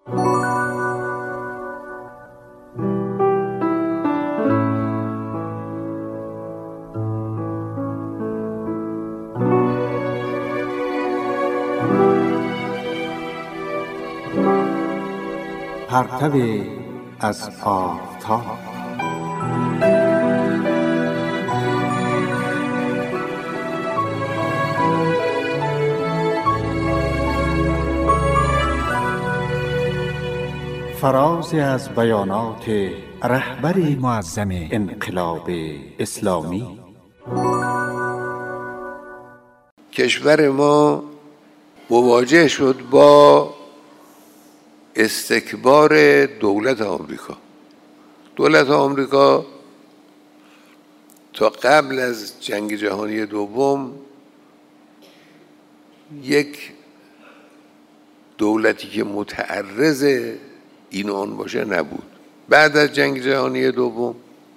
پرتو از آفتاب. فرازی از بیانات رهبر معظم انقلاب اسلامی. کشور ما مواجه شد با استکبار دولت آمریکا. دولت آمریکا تا قبل از جنگ جهانی دوم یک دولتی که متعرض این آن باشه نبود. بعد از جنگ جهانی دوم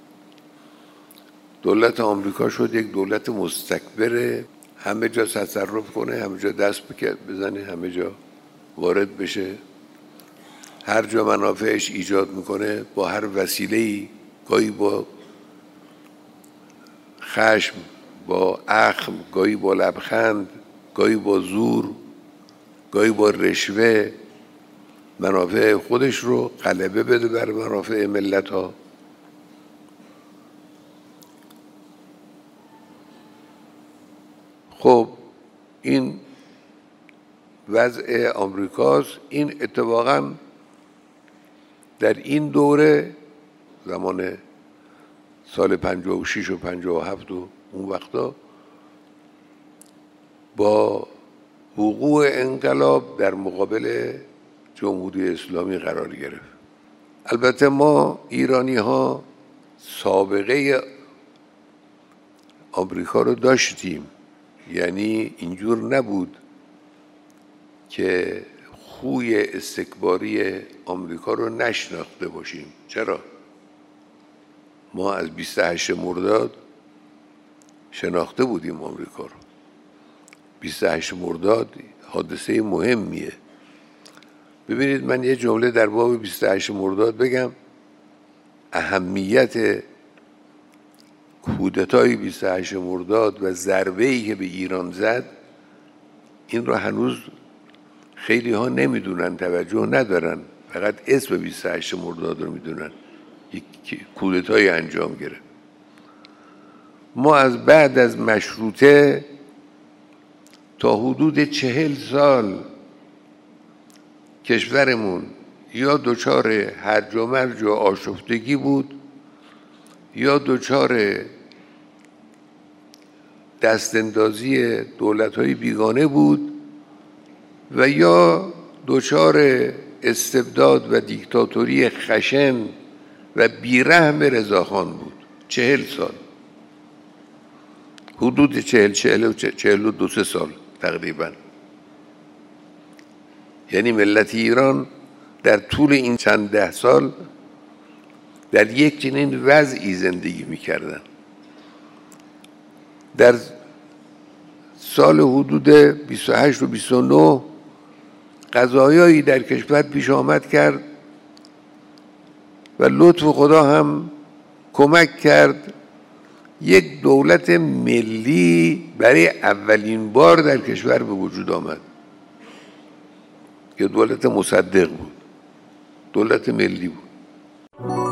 دولت آمریکا شد یک دولت مستکبر، همه جا تصرف کنه، همه جا دست بزنه، همه جا وارد بشه، هر جا منافعش ایجاد میکنه با هر وسیله‌ای، گاهی با خشم، با اخم، گاهی با لبخند، گاهی با زور، گاهی با رشوه، منافع خودش رو غلبه بده بر منافع ملت ها. خب این وضع آمریکاست. این اتفاقا در این دوره زمان سال 56 و 57 و اون وقتا با وقوع انقلاب در مقابل جمهوری اسلامی قرار گرفت. البته ما ایرانی ها سابقه آمریکا رو داشتیم، یعنی اینجور نبود که خوی استکباری آمریکا رو نشناخته باشیم. چرا؟ ما از 28 مرداد شناخته بودیم آمریکا رو. 28 مرداد حادثه مهمیه. ببینید من یه جمله در باب 28 مرداد بگم. اهمیت کودتای 28 مرداد و ضربه‌ای که به ایران زد، این رو هنوز خیلی ها نمیدونن، توجه ندارن، فقط اسم 28 مرداد رو میدونن. یک کودتای انجام گرفت. ما از بعد از مشروطه تا حدود 40 سال کشورمون یا دچار هرج و مرج و آشفتگی بود، یا دچار دستاندازی دولت‌های بیگانه بود، و یا دچار استبداد و دیکتاتوری خشن و بیرحم رضاخان بود. 40 سال، حدود 42 سال تقریبا. یعنی ملت ایران در طول این چند ده سال در یک چنین وضعی زندگی می‌کردن. در سال حدود 28 و 29 قضایایی در کشور پیش آمد کرد و لطف خدا هم کمک کرد یک دولت ملی برای اولین بار در کشور به وجود آمد که دولت مصدق بود، دولت ملی بود.